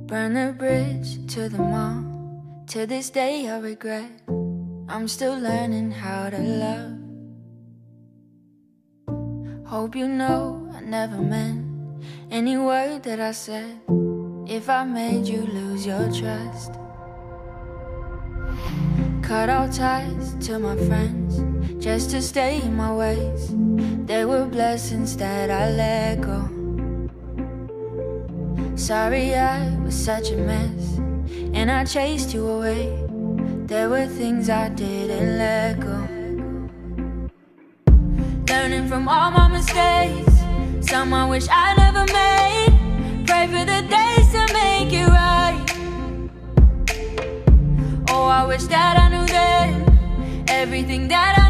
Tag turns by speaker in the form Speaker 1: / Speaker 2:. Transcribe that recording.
Speaker 1: Burn the bridge to the mall. To this day I regret I'm still learning how to love. Hope you know I never meant any word that I said. If I made you lose your trust, cut all ties to my friends just to stay in my ways. They were blessings that I let go. Sorry I was such a mess and I chased you away. There were things I didn't let go. Learning from all my mistakes, some I wish I never made. Pray for the days to make it right. Oh, I wish that I knew then everything that I